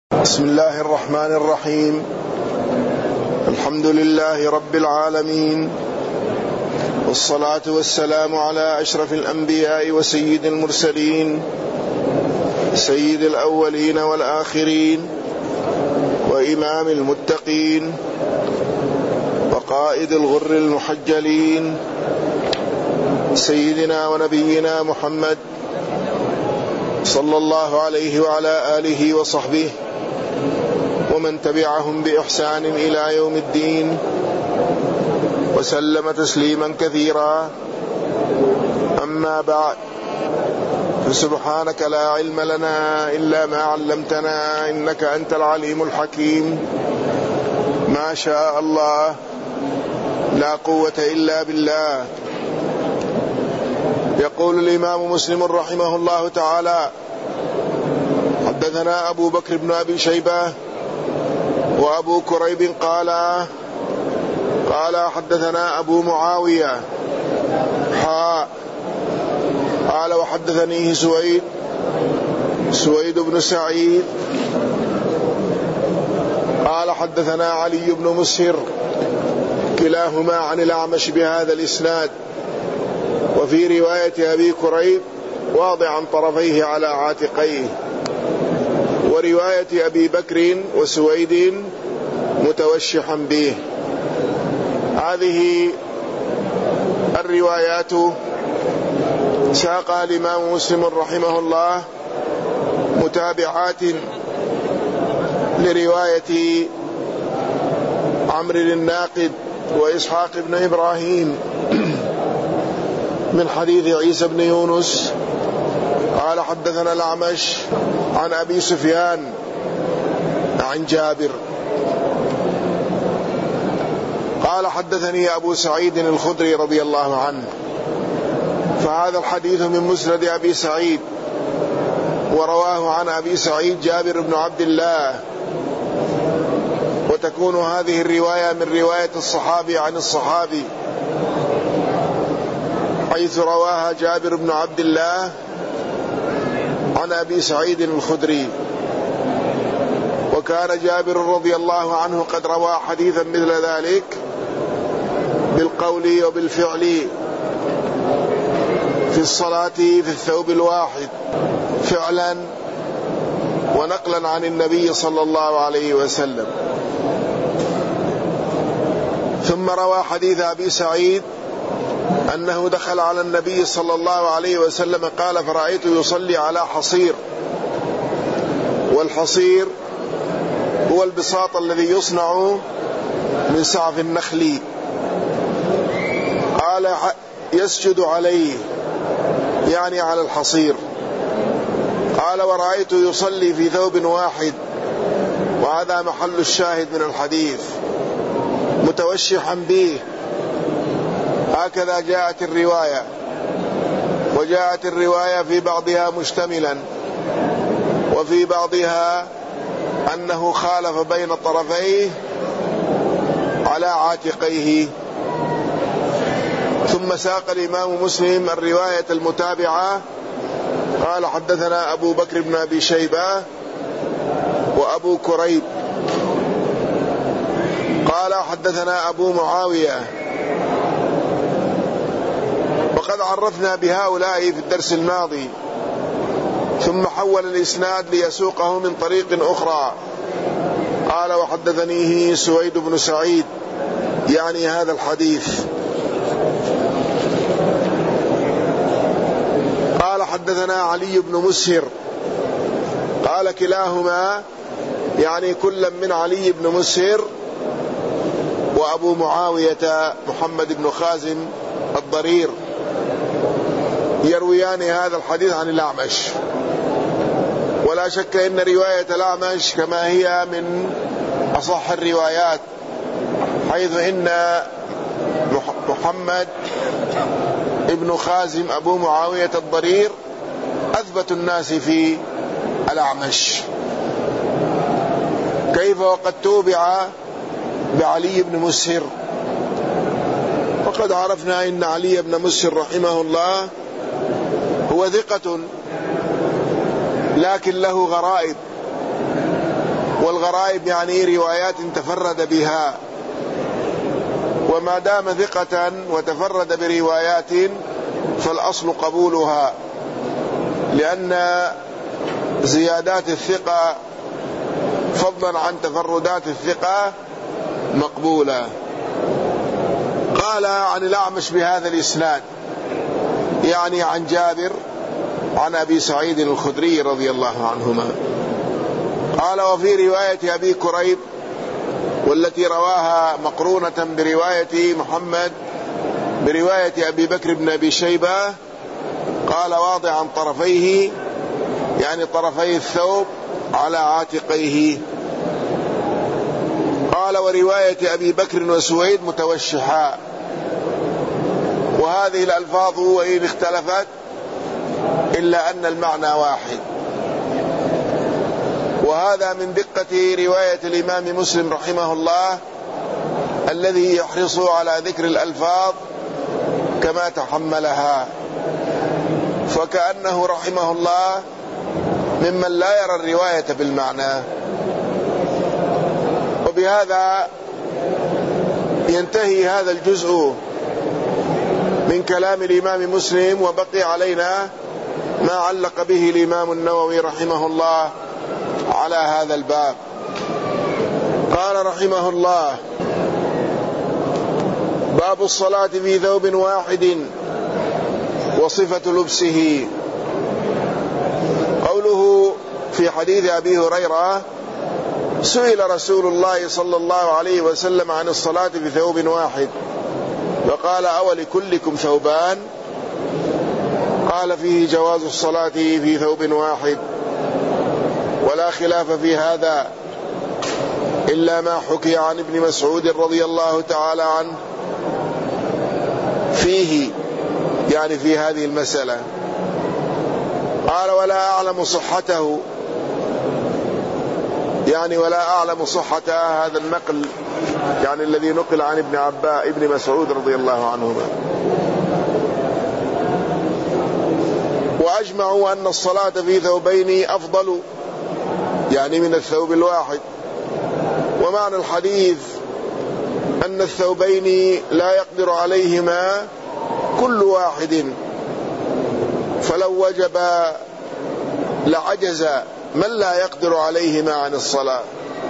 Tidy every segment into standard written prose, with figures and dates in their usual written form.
بسم الله الرحمن الرحيم. الحمد لله رب العالمين، والصلاة والسلام على أشرف الأنبياء وسيد المرسلين، سيد الأولين والآخرين، وإمام المتقين، وقائد الغر المحجلين، سيدنا ونبينا محمد صلى الله عليه وعلى آله وصحبه ومن تبعهم بإحسان إلى يوم الدين، وسلم تسليما كثيرا. أما بعد، فسبحانك لا علم لنا إلا ما علمتنا إنك أنت العليم الحكيم. ما شاء الله، لا قوة إلا بالله. يقول الإمام مسلم رحمه الله تعالى: حدثنا أبو بكر بن أبي شيبة وأبو كريب قال حدثنا أبو معاوية قال وحدثنيه سويد بن سعيد قال حدثنا علي بن مسهر، كلاهما عن الأعمش بهذا الإسناد. وفي رواية أبي كريب واضعا طرفيه على عاتقيه، ورواية أبي بكر وسويد متوشحا به. هذه الروايات ساقها الإمام مسلم رحمه الله متابعات لرواية عمرو الناقد وإسحاق بن إبراهيم من حديث عيسى بن يونس قال حدثنا الأعمش عن أبي سفيان عن جابر قال حدثني أبو سعيد الخدري رضي الله عنه. فهذا الحديث من مسند أبي سعيد، ورواه عن أبي سعيد جابر بن عبد الله، وتكون هذه الرواية من رواية الصحابي عن الصحابي، حيث رواها جابر بن عبد الله عن أبي سعيد الخدري. وكان جابر رضي الله عنه قد روى حديثا مثل ذلك بالقول وبالفعل في الصلاة في الثوب الواحد، فعلا ونقلا عن النبي صلى الله عليه وسلم. ثم روى حديث أبي سعيد أنه دخل على النبي صلى الله عليه وسلم قال: فرأيته يصلي على حصير. والحصير هو البساط الذي يصنع من سعف النخل. قال: يسجد عليه، يعني على الحصير. قال: ورأيته يصلي في ثوب واحد، وهذا محل الشاهد من الحديث، متوشحا به. هكذا جاءت الرواية، وجاءت الرواية في بعضها مشتملا، وفي بعضها أنه خالف بين طرفيه على عاتقيه. ثم ساق الإمام مسلم الرواية المتابعة قال: حدثنا أبو بكر بن أبي شيبة وأبو كريب قال حدثنا أبو معاوية. وقد عرفنا بهؤلاء في الدرس الماضي، ثم حول الإسناد ليسوقه من طريق أخرى. قال: وحدثنيه سويد بن سعيد، يعني هذا الحديث. قال: حدثنا علي بن مسهر. قال: كلاهما، يعني كل من علي بن مسهر وأبو معاوية محمد بن خازم الضرير، يرويان هذا الحديث عن الأعمش. ولا شك أن رواية الأعمش كما هي من أصح الروايات، حيث إن محمد ابن خازم أبو معاوية الضرير أثبت الناس في الأعمش. كيف وقد توبع بعلي بن مسهر؟ وقد عرفنا إن علي بن مسهر رحمه الله هو ثقة، لكن له غرائب، والغرائب يعني روايات تفرد بها، وما دام ثقة وتفرد بروايات فالأصل قبولها، لأن زيادات الثقة فضلا عن تفردات الثقة مقبولة. قال عن الأعمش بهذا الإسناد، يعني عن جابر عن أبي سعيد الخدري رضي الله عنهما. قال وفي رواية أبي كريب، والتي رواها مقرونة برواية محمد برواية أبي بكر بن أبي شيبة، قال واضعا طرفيه، يعني طرفي الثوب على عاتقيه. قال ورواية أبي بكر وسويد متوشحا. وهذه الألفاظ وإن اختلفت إلا أن المعنى واحد. وهذا من دقة رواية الإمام مسلم رحمه الله، الذي يحرص على ذكر الألفاظ كما تحملها، فكأنه رحمه الله ممن لا يرى الرواية بالمعنى. وبهذا ينتهي هذا الجزء من كلام الإمام مسلم، وبقي علينا ما علق به الإمام النووي رحمه الله على هذا الباب. قال رحمه الله: باب الصلاة في ثوب واحد وصفة لبسه. قوله في حديث أبي هريرة: سئل رسول الله صلى الله عليه وسلم عن الصلاة في ثوب واحد، فقال: أولكلكم ثوبان؟ قال: فيه جواز الصلاة في ثوب واحد، ولا خلاف في هذا إلا ما حكي عن ابن مسعود رضي الله تعالى عنه فيه، يعني في هذه المسألة. قال: ولا أعلم صحته، يعني ولا أعلم صحة هذا النقل، يعني الذي نقل عن ابن مسعود رضي الله عنهما. وأجمعوا أن الصلاة في ثوبين أفضل، يعني من الثوب الواحد. ومعنى الحديث أن الثوبين لا يقدر عليهما كل واحد، فلو وجب لعجز من لا يقدر عليهما عن الصلاة،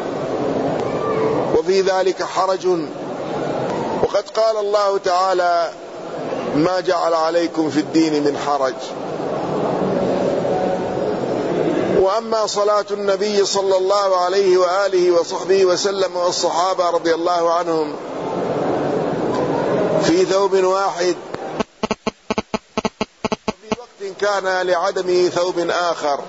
وفي ذلك حرج. وقد قال الله تعالى: ما جعل عليكم في الدين من حرج. وأما صلاة النبي صلى الله عليه وآله وصحبه وسلم والصحابة رضي الله عنهم في ثوب واحد، وفي وقت كان لعدم ثوب آخر،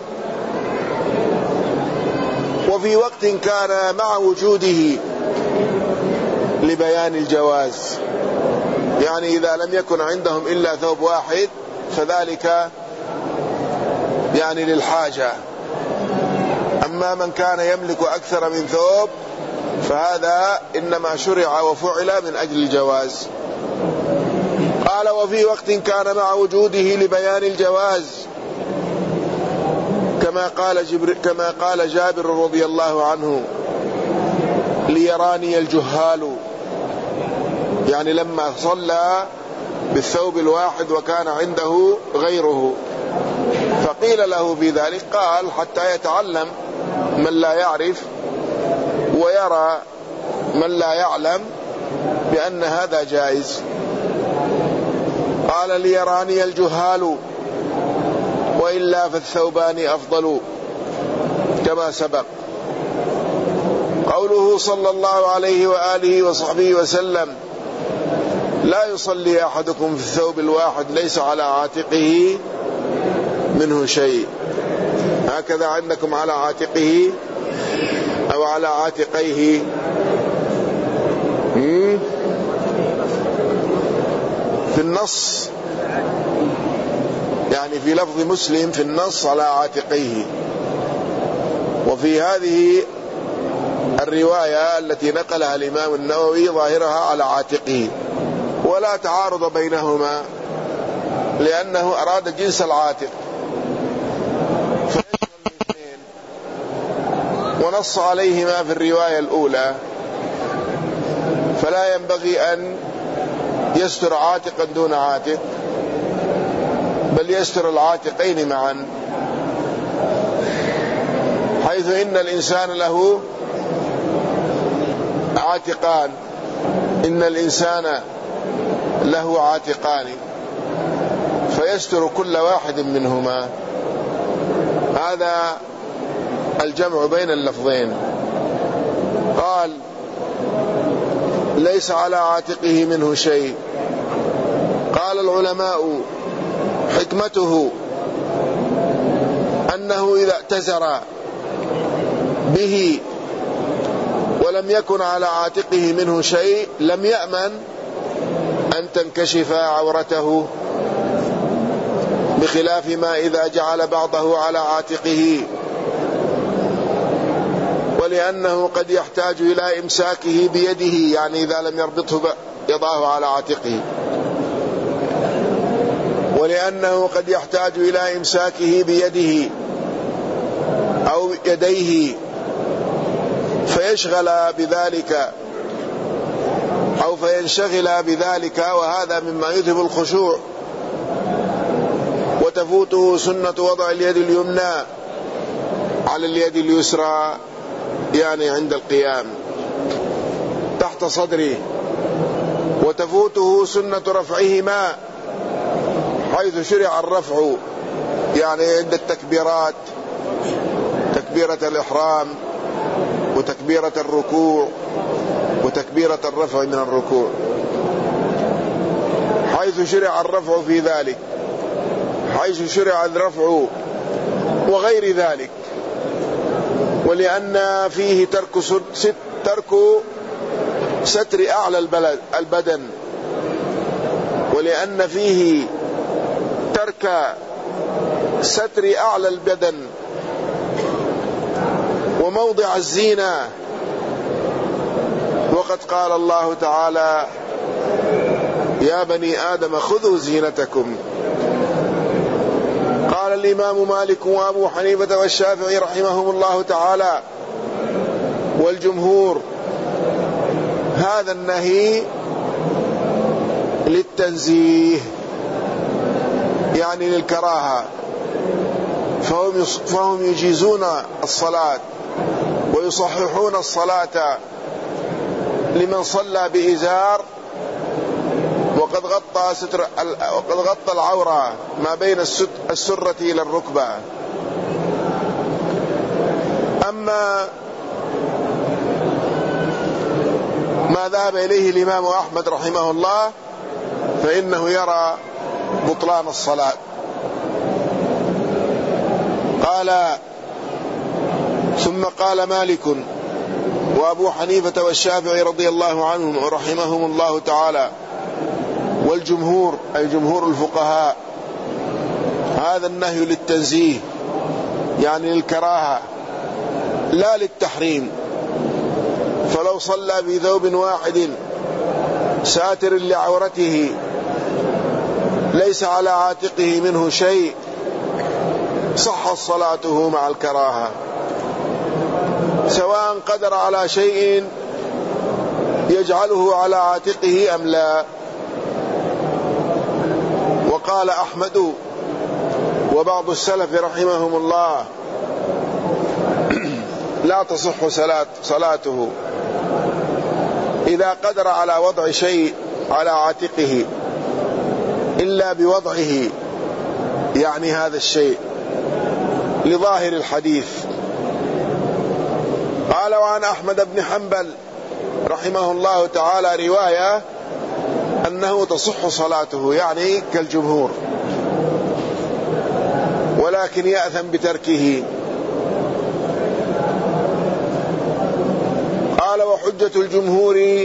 وفي وقت كان مع وجوده لبيان الجواز، يعني إذا لم يكن عندهم إلا ثوب واحد فذلك يعني للحاجة. أما من كان يملك أكثر من ثوب فهذا إنما شرع وفعل من أجل الجواز. قال: وفي وقت كان مع وجوده لبيان الجواز، كما قال جابر رضي الله عنه: ليراني الجهال، يعني لما صلى بالثوب الواحد وكان عنده غيره، فقيل له في ذلك، قال: حتى يتعلم من لا يعرف ويرى من لا يعلم بأن هذا جائز. قال: ليراني الجهال، وإلا فالثوبان أفضل، كما سبق. قوله صلى الله عليه وآله وصحبه وسلم: لا يصلي أحدكم في الثوب الواحد ليس على عاتقه منه شيء. هكذا عندكم على عاتقه أو على عاتقيه؟ في النص، يعني في لفظ مسلم في النص على عاتقيه، وفي هذه الرواية التي نقلها الإمام النووي ظاهرها على عاتقه، ولا تعارض بينهما لأنه أراد جنس العاتق، ونص عليهما في الرواية الأولى، فلا ينبغي أن يستر عاتقا دون عاتق، بل يستر العاتقين معا، حيث إن الإنسان له عاتقان، إن الإنسان له عاتقان، فيستر كل واحد منهما. هذا الجمع بين اللفظين. قال ليس على عاتقه منه شيء. قال العلماء حكمته أنه إذا اعتذر به ولم يكن على عاتقه منه شيء لم يأمن أن تنكشف عورته، بخلاف ما إذا جعل بعضه على عاتقه، ولأنه قد يحتاج إلى إمساكه بيده، يعني إذا لم يربطه يضعه على عاتقه، ولأنه قد يحتاج إلى إمساكه بيده أو يديه فيشغل بذلك أو فينشغل بذلك، وهذا مما يذهب الخشوع، وتفوته سنة وضع اليد اليمنى على اليد اليسرى، يعني عند القيام تحت صدره، وتفوته سنة رفعهما، حيث شرع الرفع يعني عند التكبيرات، تكبيرة الإحرام وتكبيرة الركوع وتكبيرة الرفع من الركوع، حيث شرع الرفع في ذلك، حيث شرع الرفع وغير ذلك، ولأن فيه ترك ستر أعلى البدن، ولأن فيه ترك ستر أعلى البدن وموضع الزينة، وقد قال الله تعالى يا بني آدم خذوا زينتكم. قال الإمام مالك وأبو حنيفة والشافعي رحمهم الله تعالى والجمهور هذا النهي للتنزيه، يعني للكراهة، فهم يجيزون الصلاة ويصححون الصلاة لمن صلى بإزار وقد غطى العورة ما بين السرة إلى الركبة. أما ما ذهب إليه الإمام أحمد رحمه الله فإنه يرى بطلان الصلاة. قال ثم قال مالك وأبو حنيفة والشافعي رضي الله عنهم ورحمهم الله تعالى والجمهور أي جمهور الفقهاء هذا النهي للتنزيه، يعني للكراهة لا للتحريم. فلو صلى بثوب واحد ساتر لعورته ليس على عاتقه منه شيء صحت صلاته مع الكراهة، سواء قدر على شيء يجعله على عاتقه أم لا. وقال أحمد وبعض السلف رحمهم الله لا تصح صلاته إذا قدر على وضع شيء على عاتقه إلا بوضعه، يعني هذا الشيء لظاهر الحديث. قال وعن أحمد بن حنبل رحمه الله تعالى رواية أنه تصح صلاته، يعني كالجمهور، ولكن يأثم بتركه. قال وحجة الجمهور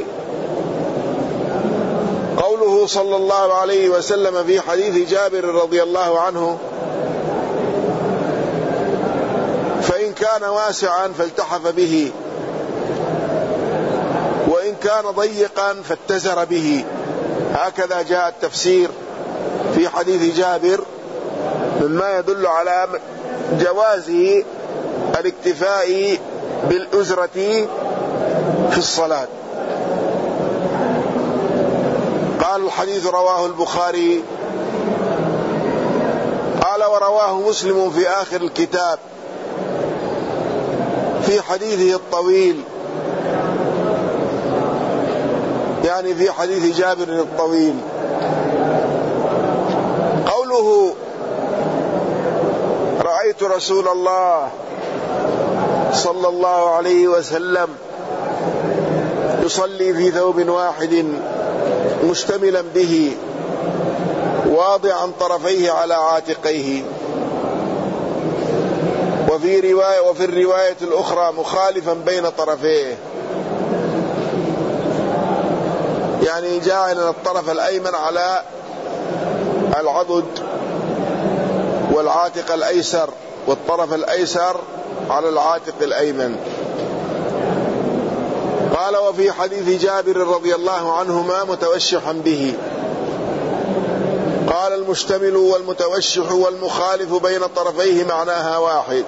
قوله صلى الله عليه وسلم في حديث جابر رضي الله عنه فإن كان واسعا فالتحف به وإن كان ضيقا فاتزر به. هكذا جاء التفسير في حديث جابر مما يدل على جواز الاكتفاء بالأزرة في الصلاة. قال الحديث رواه البخاري. قال ورواه مسلم في آخر الكتاب في حديثه الطويل، يعني في حديث جابر الطويل. قوله رأيت رسول الله صلى الله عليه وسلم يصلي في ثوب واحد مشتملا به واضعا طرفيه على عاتقيه، وفي الرواية الأخرى مخالفا بين طرفيه، يعني جاعلا الطرف الأيمن على العضد والعاتق الأيسر، والطرف الأيسر على العاتق الأيمن. قال وفي حديث جابر رضي الله عنهما متوشحا به. قال المشتمل والمتوشح والمخالف بين طرفيه معناها واحد.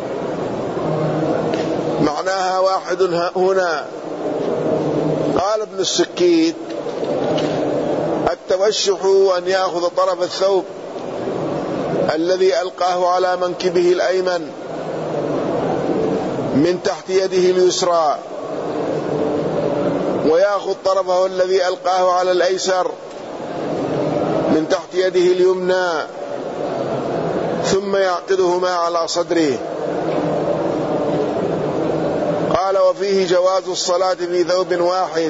معناها واحد هنا. قال ابن السكيت التوشح أن يأخذ طرف الثوب الذي ألقاه على منكبه الأيمن من تحت يده اليسرى، ويأخذ طرفه الذي ألقاه على الأيسر من تحت يده اليمنى، ثم يعقدهما على صدره. قال وفيه جواز الصلاة في ثوب واحد.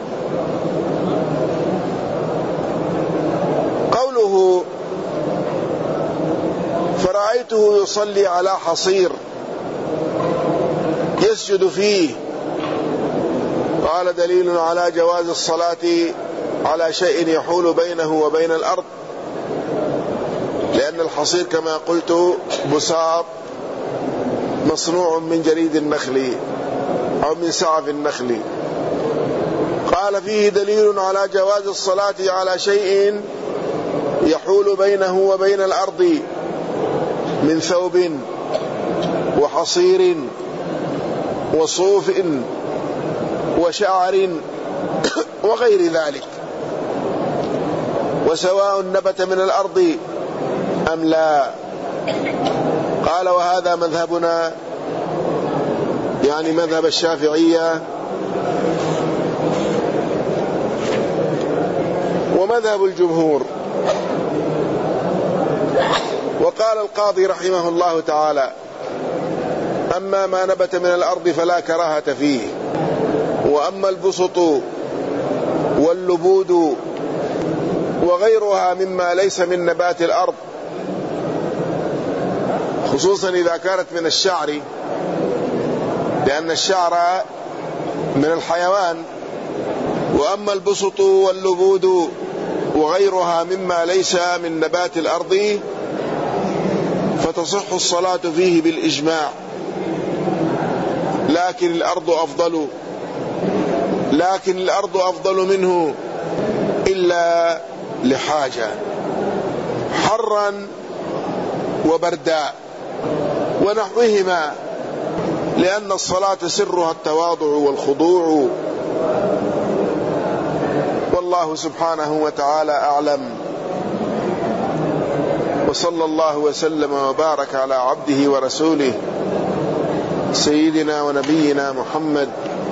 قوله فرأيته يصلي على حصير يسجد فيه، قال دليل على جواز الصلاة على شيء يحول بينه وبين الأرض، لأن الحصير كما قلت بساط مصنوع من جريد النخل أو من سعف النخل. قال فيه دليل على جواز الصلاة على شيء يحول بينه وبين الأرض من ثوب وحصير وصوف وشعر وغير ذلك، وسواء نبت من الأرض أم لا. قال وهذا مذهبنا، يعني مذهب الشافعية ومذهب الجمهور. وقال القاضي رحمه الله تعالى أما ما نبت من الأرض فلا كراهة فيه، وأما البسط واللبود وغيرها مما ليس من نبات الأرض، خصوصا إذا كانت من الشعر، لأن الشعر من الحيوان. وأما البسط واللبود وغيرها مما ليس من نبات الأرض فتصح الصلاة فيه بالإجماع، لكن الأرض أفضل منه إلا لحاجة، حرا وبردا ونحوهما، لأن الصلاة سرها التواضع والخضوع. والله سبحانه وتعالى أعلم، وصلى الله وسلم وبارك على عبده ورسوله سيدنا ونبينا محمد،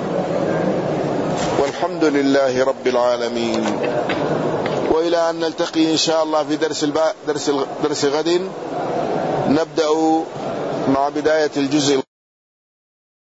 والحمد لله رب العالمين. وإلى أن نلتقي إن شاء الله في درس غد، نبدأ مع بداية الجزء